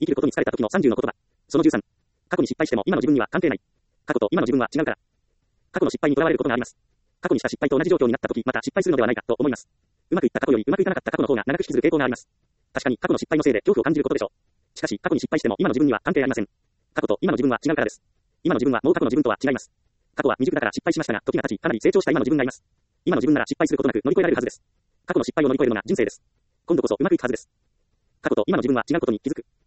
生きることに疲れた時の30の言葉。その13。過去に失敗しても今の自分には関係ない。過去と今の自分は違うから。過去の失敗にとらわれることがあります。過去にした失敗と同じ状況になった時、また失敗するのではないかと思います。うまくいった過去よりうまくいかなかった過去の方が長く引きずる傾向があります。確かに過去の失敗のせいで恐怖を感じることでしょう。しかし過去に失敗しても今の自分には関係ありません。過去と今の自分は違うからです。今の自分はもう過去の自分とは違います。過去は未熟だから失敗しましたが、時が経ちかなり成長した今の自分がいます。今の自分なら失敗することなく乗り越えられるはずです。過去の失敗を乗り越えるのが人生です。今度こそうまくいくはずです。過去と今の自分は違うことに気づく。